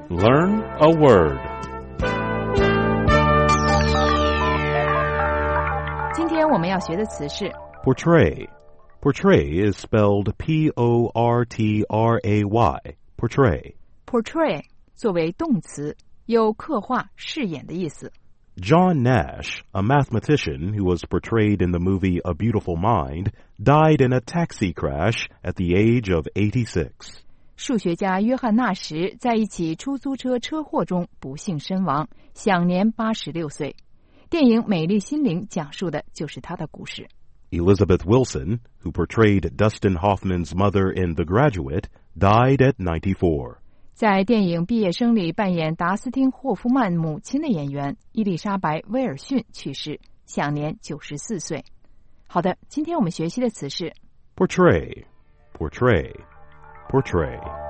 Learn a word. 今天我们要学的词是 Portray. Portray is spelled P-O-R-T-R-A-Y. Portray. portray 作为动词，有刻画、饰演的意思。 John Nash, a mathematician who was portrayed in the movie A Beautiful Mind, died in a taxi crash at the age of 86. 数学家约翰纳什在一起出租车车祸中不幸身亡，享年86岁。电影《美丽心灵》讲述的就是他的故事。 Elizabeth Wilson, who portrayed Dustin Hoffman's mother in The Graduate, died at 94. 在电影《毕业生》里扮演达斯汀·霍夫曼母亲的演员伊丽莎白·威尔逊去世，享年94岁。好的，今天我们学习的词是 Portray. Portray. Portray.